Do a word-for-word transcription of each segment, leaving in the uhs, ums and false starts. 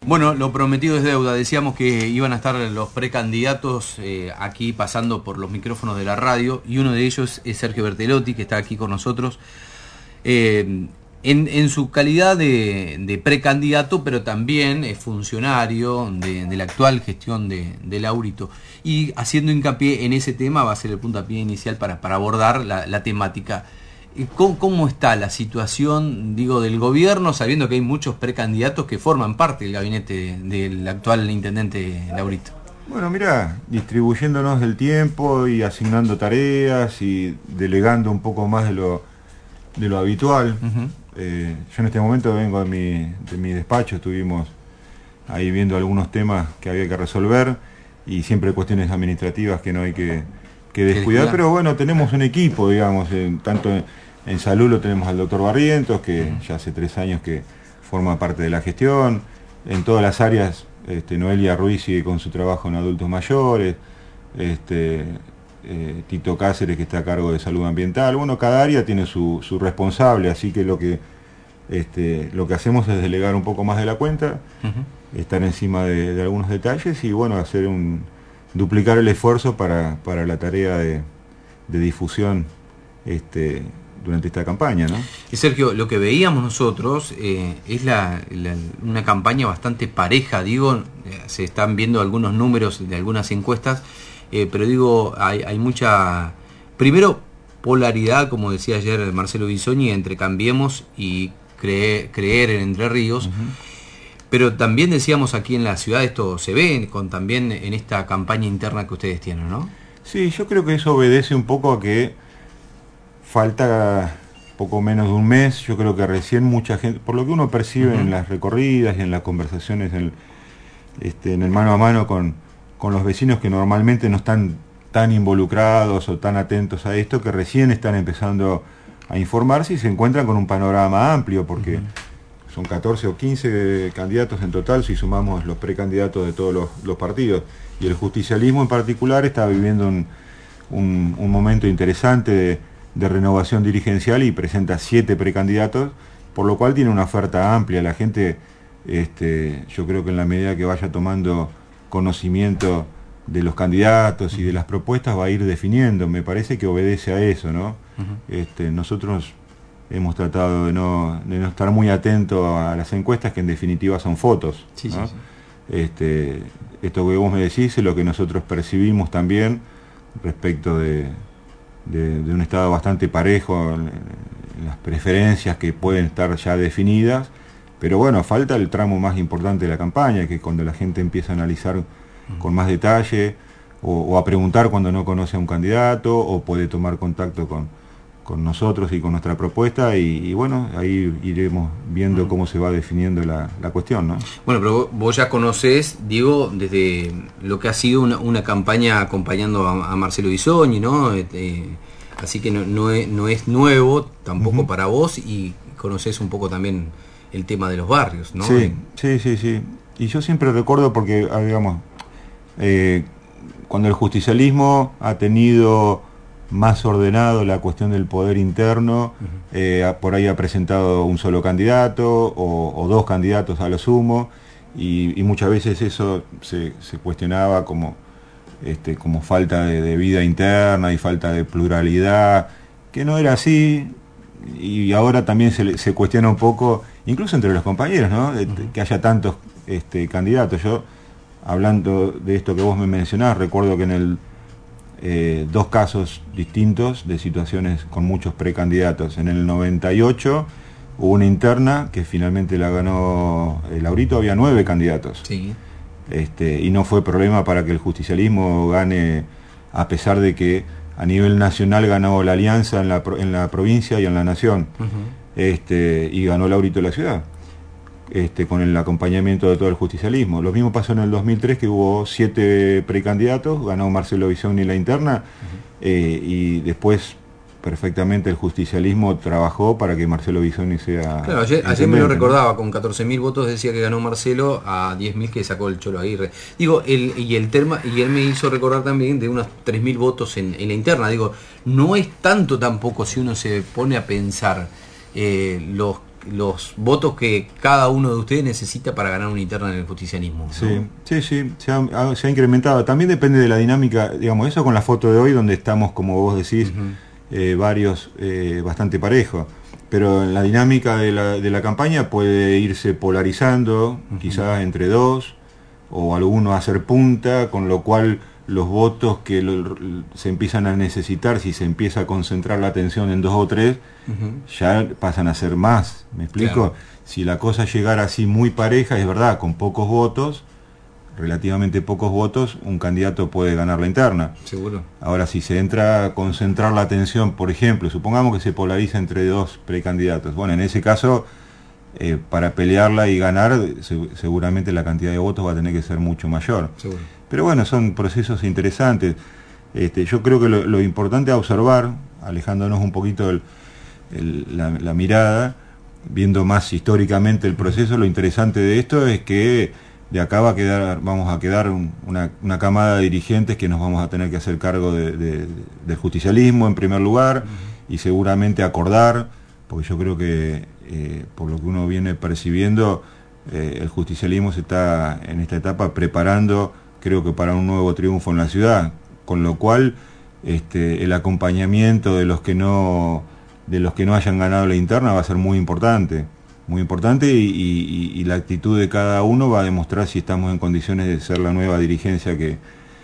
Bueno, lo prometido es deuda. Decíamos que iban a estar los precandidatos eh, aquí pasando por los micrófonos de la radio, y uno de ellos es Sergio Bertelotti, que está aquí con nosotros eh, en, en su calidad de, de precandidato, pero también es funcionario de, de la actual gestión de, de Laurito. Y haciendo hincapié en ese tema va a ser el puntapié inicial para, para abordar la, la temática. ¿Cómo, ¿Cómo está la situación, digo, del gobierno, sabiendo que hay muchos precandidatos que forman parte del gabinete del actual intendente Laurito? Bueno, mira, distribuyéndonos el tiempo y asignando tareas y delegando un poco más de lo, de lo habitual. Uh-huh. eh, yo en este momento vengo de mi, de mi despacho, estuvimos ahí viendo algunos temas que había que resolver y siempre cuestiones administrativas que no hay que, que descuidar, pero bueno, tenemos un equipo, digamos, en, tanto en, en salud lo tenemos al doctor Barrientos, que uh-huh. ya hace tres años que forma parte de la gestión. En todas las áreas, este, Noelia Ruiz sigue con su trabajo en adultos mayores, este, eh, Tito Cáceres, que está a cargo de salud ambiental. Bueno, cada área tiene su, su responsable, así que lo que este, lo que hacemos es delegar un poco más de la cuenta, uh-huh. estar encima de, de algunos detalles y bueno, hacer un duplicar el esfuerzo para, para la tarea de, de difusión este, durante esta campaña, ¿no? Y Sergio, lo que veíamos nosotros eh, es la, la, una campaña bastante pareja, digo, eh, se están viendo algunos números de algunas encuestas, eh, pero digo, hay, hay mucha, primero, polaridad, como decía ayer Marcelo Bisogni, entre Cambiemos y creer, creer en Entre Ríos. Uh-huh. Pero también decíamos aquí en la ciudad, esto se ve con también en esta campaña interna que ustedes tienen, ¿no? Sí, yo creo que eso obedece un poco a que falta poco menos de un mes. Yo creo que recién mucha gente, por lo que uno percibe uh-huh. en las recorridas y en las conversaciones en el, este, en el mano a mano con, con los vecinos que normalmente no están tan involucrados o tan atentos a esto, que recién están empezando a informarse y se encuentran con un panorama amplio, porque uh-huh. son catorce o quince candidatos en total si sumamos los precandidatos de todos los, los partidos, y el justicialismo en particular está viviendo un, un, un momento interesante de, de renovación dirigencial y presenta siete precandidatos, por lo cual tiene una oferta amplia. La gente, este, yo creo que en la medida que vaya tomando conocimiento de los candidatos y de las propuestas va a ir definiendo. Me parece que obedece a eso, ¿no? Uh-huh. Este, nosotros hemos tratado de no, de no estar muy atentos a las encuestas, que en definitiva son fotos, sí, ¿no? sí, sí. Este, esto que vos me decís es lo que nosotros percibimos también respecto de, de, de un estado bastante parejo en, en las preferencias que pueden estar ya definidas, pero bueno, falta el tramo más importante de la campaña, que es cuando la gente empieza a analizar uh-huh. con más detalle o, o a preguntar cuando no conoce a un candidato, o puede tomar contacto con con nosotros y con nuestra propuesta, y, y bueno, ahí iremos viendo uh-huh. cómo se va definiendo la, la cuestión, ¿no? Bueno, pero vos ya conocés, digo, desde lo que ha sido una, una campaña acompañando a, a Marcelo Bisogni, ¿no? Eh, así que no, no, es, no es nuevo tampoco uh-huh. para vos, y conocés un poco también el tema de los barrios, ¿no? Sí, sí, sí, sí. Y yo siempre recuerdo porque, digamos, eh, cuando el justicialismo ha tenido más ordenado la cuestión del poder interno, uh-huh. eh, por ahí ha presentado un solo candidato o, o dos candidatos a lo sumo, y, y muchas veces eso se, se cuestionaba como, este, como falta de, de vida interna y falta de pluralidad, que no era así, y ahora también se, se cuestiona un poco, incluso entre los compañeros, ¿no? Uh-huh. Que haya tantos este, candidatos. Yo, hablando de esto que vos me mencionás, recuerdo que en el Eh, dos casos distintos de situaciones con muchos precandidatos. En el noventa y ocho hubo una interna que finalmente la ganó el Laurito, había nueve candidatos. Sí. Este, y no fue problema para que el justicialismo gane, a pesar de que a nivel nacional ganó la alianza en la, en la provincia y en la nación. Uh-huh. Este, y ganó Laurito la ciudad. Este, con el acompañamiento de todo el justicialismo. Lo mismo pasó en el dos mil tres, que hubo siete precandidatos, ganó Marcelo Bisogni la interna, uh-huh. eh, y después perfectamente el justicialismo trabajó para que Marcelo Bisogni sea... Claro, ayer, ayer me lo recordaba, con catorce mil votos decía que ganó Marcelo a diez mil que sacó el Cholo Aguirre. Digo, el, y el terma, y él me hizo recordar también de unos tres mil votos en, en la interna. Digo, no es tanto tampoco si uno se pone a pensar eh, los los votos que cada uno de ustedes necesita para ganar una interna en el justicialismo, ¿no? Sí, sí, sí, se ha, se ha incrementado. También depende de la dinámica, digamos, eso con la foto de hoy, donde estamos, como vos decís, uh-huh. eh, varios, eh, bastante parejos. Pero en la dinámica de la, de la campaña puede irse polarizando, uh-huh. quizás entre dos, o alguno a hacer punta, con lo cual los votos que lo, se empiezan a necesitar, si se empieza a concentrar la atención en dos o tres, uh-huh. ya pasan a ser más, ¿me explico? Claro. Si la cosa llegara así muy pareja, es verdad, con pocos votos, relativamente pocos votos, un candidato puede ganar la interna. Seguro. Ahora, si se entra a concentrar la atención, por ejemplo, supongamos que se polariza entre dos precandidatos, bueno, en ese caso, eh, para pelearla y ganar, se, seguramente la cantidad de votos va a tener que ser mucho mayor. Seguro. Pero bueno, son procesos interesantes. Este, yo creo que lo, lo importante es observar, alejándonos un poquito el, el, la, la mirada, viendo más históricamente el proceso, lo interesante de esto es que de acá va a quedar, vamos a quedar un, una, una camada de dirigentes que nos vamos a tener que hacer cargo de, de, del justicialismo en primer lugar, uh-huh. y seguramente acordar, porque yo creo que eh, por lo que uno viene percibiendo, eh, el justicialismo se está en esta etapa preparando, creo que para un nuevo triunfo en la ciudad, con lo cual este, el acompañamiento de los que no de los que no hayan ganado la interna va a ser muy importante, muy importante y, y, y la actitud de cada uno va a demostrar si estamos en condiciones de ser la nueva dirigencia que,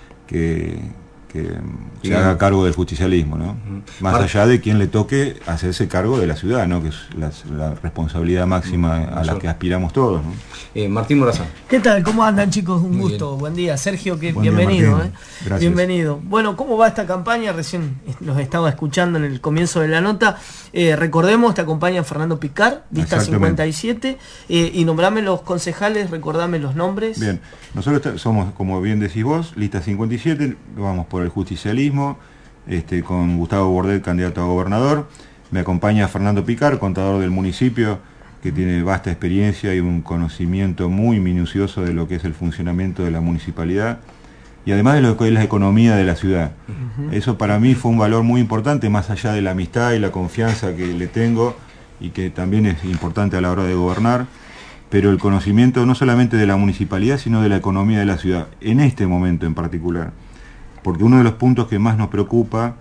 que, que se sí. haga cargo del justicialismo, ¿no? Uh-huh. Más Mar- allá de quien le toque hacerse cargo de la ciudad, ¿no? Que es la, la responsabilidad máxima uh-huh. a la que aspiramos todos, ¿no? Eh, Martín Morazán. ¿Qué tal? ¿Cómo andan, chicos? Un Muy gusto. bien. Buen día. Sergio, que Buen bienvenido. día, ¿eh? Gracias. Bienvenido. Bueno, ¿cómo va esta campaña? Recién los estaba escuchando en el comienzo de la nota. Eh, recordemos, te acompaña Fernando Picar, lista cincuenta y siete. Eh, y nombrame los concejales, recordame los nombres. Bien, nosotros somos, como bien decís vos, lista cincuenta y siete, vamos por el justicialismo, este, con Gustavo Bordet, candidato a gobernador. Me acompaña Fernando Picar, contador del municipio, que tiene vasta experiencia y un conocimiento muy minucioso de lo que es el funcionamiento de la municipalidad y además de lo que es la economía de la ciudad. Uh-huh. Eso para mí fue un valor muy importante, más allá de la amistad y la confianza que le tengo y que también es importante a la hora de gobernar, pero el conocimiento no solamente de la municipalidad, sino de la economía de la ciudad, en este momento en particular. Porque uno de los puntos que más nos preocupa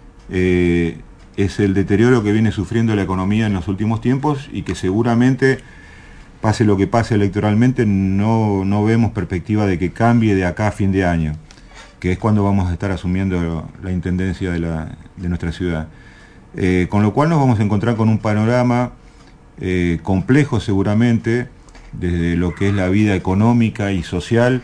eh, es el deterioro que viene sufriendo la economía en los últimos tiempos y que seguramente, pase lo que pase electoralmente, no, no vemos perspectiva de que cambie de acá a fin de año, que es cuando vamos a estar asumiendo la intendencia de, la, de nuestra ciudad. Eh, con lo cual nos vamos a encontrar con un panorama eh, complejo seguramente, desde lo que es la vida económica y social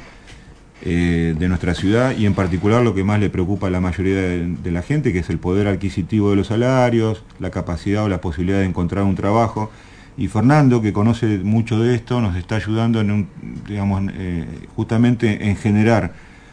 eh, de nuestra ciudad, y en particular lo que más le preocupa a la mayoría de, de la gente, que es el poder adquisitivo de los salarios, la capacidad o la posibilidad de encontrar un trabajo. Y Fernando, que conoce mucho de esto, nos está ayudando en un, digamos, eh, justamente en generar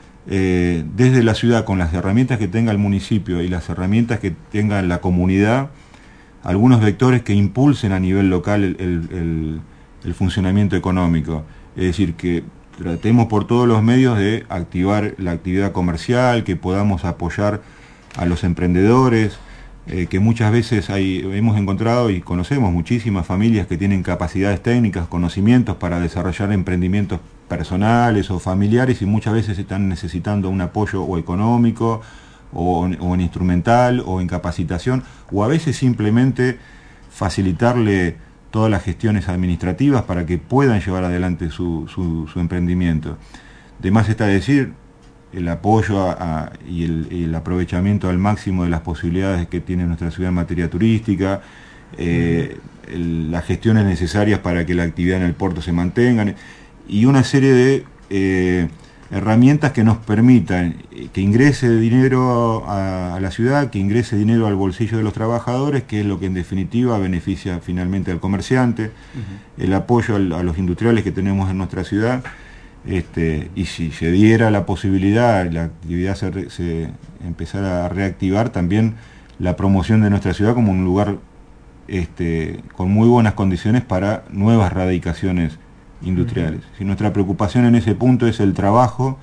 eh, desde la ciudad, con las herramientas que tenga el municipio y las herramientas que tenga la comunidad, algunos vectores que impulsen a nivel local el, el, el, el funcionamiento económico. Es decir, que tratemos por todos los medios de activar la actividad comercial, que podamos apoyar a los emprendedores, eh, que muchas veces hay, hemos encontrado y conocemos muchísimas familias que tienen capacidades técnicas, conocimientos para desarrollar emprendimientos personales o familiares y muchas veces están necesitando un apoyo o económico o, o en instrumental o en capacitación, o a veces simplemente facilitarle todas las gestiones administrativas para que puedan llevar adelante su, su, su emprendimiento. De más está decir el apoyo a, a, y el, el aprovechamiento al máximo de las posibilidades que tiene nuestra ciudad en materia turística, eh, el, las gestiones necesarias para que la actividad en el puerto se mantengan, y una serie de eh, herramientas que nos permitan que ingrese dinero a, a la ciudad, que ingrese dinero al bolsillo de los trabajadores, que es lo que en definitiva beneficia finalmente al comerciante, uh-huh. el apoyo al, a los industriales que tenemos en nuestra ciudad, este, y si se diera la posibilidad, la actividad se, se empezara a reactivar, también la promoción de nuestra ciudad como un lugar este, con muy buenas condiciones para nuevas radicaciones industriales. Si nuestra preocupación en ese punto es el trabajo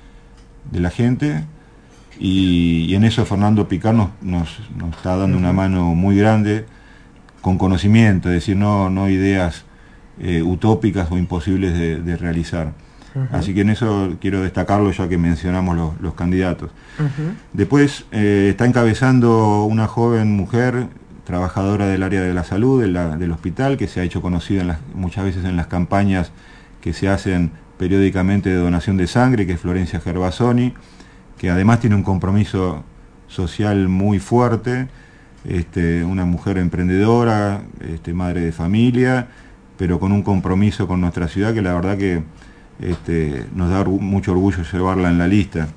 de la gente, y, y en eso Fernando Picar nos, nos, nos está dando uh-huh. una mano muy grande, con conocimiento, es decir, no, no ideas eh, utópicas o imposibles de, de realizar. Uh-huh. Así que en eso quiero destacarlo ya que mencionamos los, los candidatos. Uh-huh. Después eh, está encabezando una joven mujer, trabajadora del área de la salud, de la, del hospital, que se ha hecho conocida en las, muchas veces en las campañas que se hacen periódicamente de donación de sangre, que es Florencia Gervasoni, que además tiene un compromiso social muy fuerte, este, una mujer emprendedora, este, madre de familia, pero con un compromiso con nuestra ciudad que la verdad que este, nos da orgu- mucho orgullo llevarla en la lista.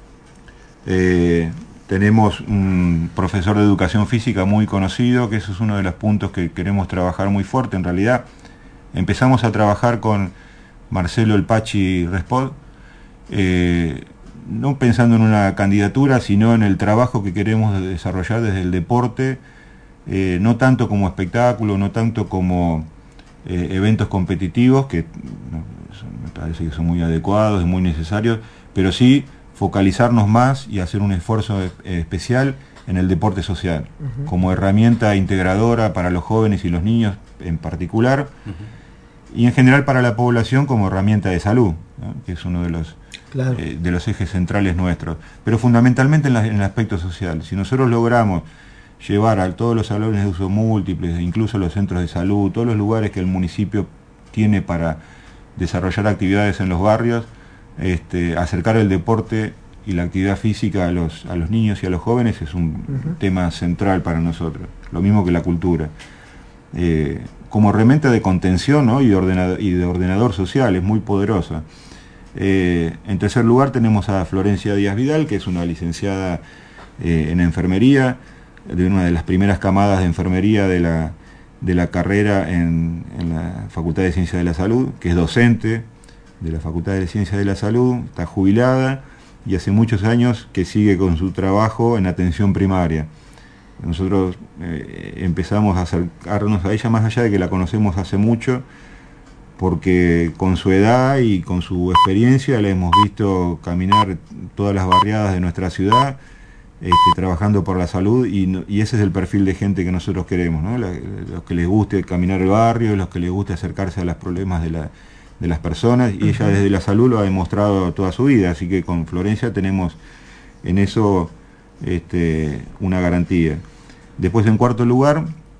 Eh, tenemos un profesor de educación física muy conocido, que eso es uno de los puntos que queremos trabajar muy fuerte. En realidad empezamos a trabajar con Marcelo El Pachi Respod, eh, no pensando en una candidatura, sino en el trabajo que queremos desarrollar desde el deporte, eh, no tanto como espectáculo, no tanto como eh, eventos competitivos, que no, son, me parece que son muy adecuados y muy necesarios, pero sí focalizarnos más y hacer un esfuerzo eh, especial en el deporte social, uh-huh. como herramienta integradora para los jóvenes y los niños en particular, uh-huh. y en general para la población como herramienta de salud, ¿no? Que es uno de los Claro. Eh, de los ejes centrales nuestros, pero fundamentalmente en, la, en el aspecto social. Si nosotros logramos llevar a todos los salones de uso múltiples, incluso los centros de salud, todos los lugares que el municipio tiene para desarrollar actividades en los barrios, este, acercar el deporte y la actividad física a los, a los niños y a los jóvenes es un uh-huh. tema central para nosotros, lo mismo que la cultura. Eh, como herramienta de contención, ¿no? y, de ordenador, y de ordenador social, es muy poderosa. Eh, en tercer lugar tenemos a Florencia Díaz Vidal, que es una licenciada eh, en enfermería, de una de las primeras camadas de enfermería de la, de la carrera en, en la Facultad de Ciencias de la Salud, que es docente de la Facultad de Ciencias de la Salud, está jubilada y hace muchos años que sigue con su trabajo en atención primaria. Nosotros eh, empezamos a acercarnos a ella más allá de que la conocemos hace mucho, porque con su edad y con su experiencia la hemos visto caminar todas las barriadas de nuestra ciudad, este, trabajando por la salud, y, y ese es el perfil de gente que nosotros queremos, ¿no? La, los que les guste caminar el barrio, los que les guste acercarse a los problemas de, la, de las personas, y uh-huh. ella desde la salud lo ha demostrado toda su vida, así que con Florencia tenemos en eso este, una garantía. Después, en cuarto lugar,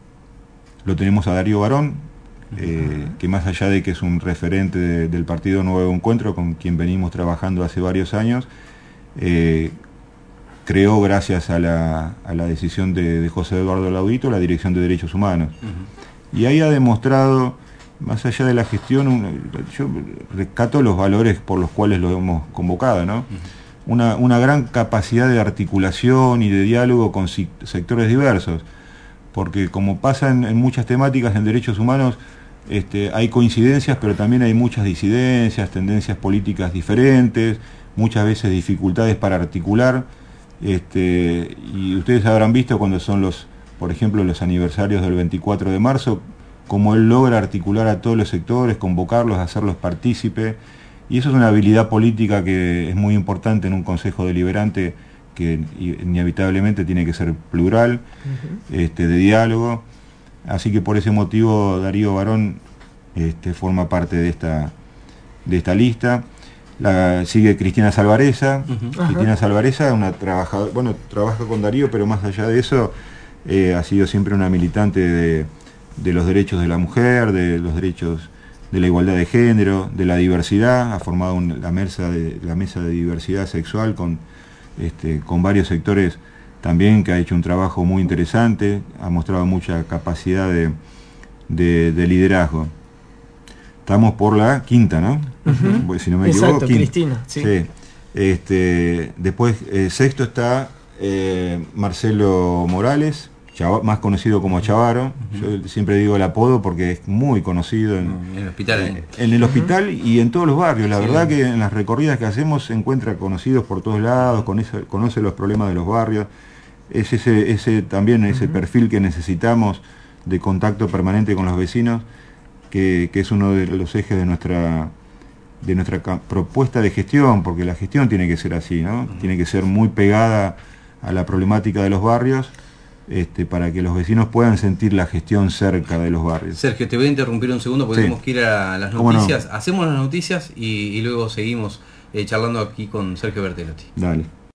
lo tenemos a Darío Barón, Eh, que más allá de que es un referente de, del Partido Nuevo Encuentro, con quien venimos trabajando hace varios años, eh, creó, gracias a la, a la decisión de, de José Eduardo Laudito, la Dirección de Derechos Humanos. Uh-huh. Y ahí ha demostrado, más allá de la gestión, un, yo rescato los valores por los cuales lo hemos convocado, ¿no? Uh-huh. Una, una gran capacidad de articulación y de diálogo con si, sectores diversos, porque como pasa en, en muchas temáticas en derechos humanos, Este, hay coincidencias, pero también hay muchas disidencias, tendencias políticas diferentes, muchas veces dificultades para articular, este, y ustedes habrán visto cuando son los, por ejemplo, los aniversarios del veinticuatro de marzo, cómo él logra articular a todos los sectores, convocarlos, hacerlos partícipes, y eso es una habilidad política que es muy importante en un consejo deliberante que inevitablemente tiene que ser plural, uh-huh. este, de diálogo. Así que por ese motivo Darío Barón este, forma parte de esta, de esta lista. La, sigue Cristina Salvareza. Uh-huh. Cristina Ajá. Salvareza, una trabajadora, bueno, trabaja con Darío, pero más allá de eso, eh, ha sido siempre una militante de, de los derechos de la mujer, de los derechos de la igualdad de género, de la diversidad. Ha formado un, la, mesa de, la mesa de diversidad sexual con, este, con varios sectores también, que ha hecho un trabajo muy interesante, ha mostrado mucha capacidad de, de, de liderazgo. Estamos por la quinta, ¿no? Uh-huh. Si no me Exacto, equivoco, Cristina. Sí. Sí. Este, después, eh, sexto está eh, Marcelo Morales, Chava, más conocido como Chavaro. Uh-huh. Yo siempre digo el apodo porque es muy conocido en, en el hospital, en, en el hospital uh-huh. y en todos los barrios. La sí. verdad que en las recorridas que hacemos se encuentra conocidos por todos lados, conoce, conoce los problemas de los barrios. Es ese, ese también ese uh-huh. perfil que necesitamos de contacto permanente con los vecinos, que, que es uno de los ejes de nuestra de nuestra propuesta de gestión, porque la gestión tiene que ser así, ¿no? Uh-huh. Tiene que ser muy pegada a la problemática de los barrios, este, para que los vecinos puedan sentir la gestión cerca de los barrios. Sergio, te voy a interrumpir un segundo porque Sí. tenemos que ir a las noticias. No? Hacemos las noticias y, y luego seguimos eh, charlando aquí con Sergio Bertelotti. Dale.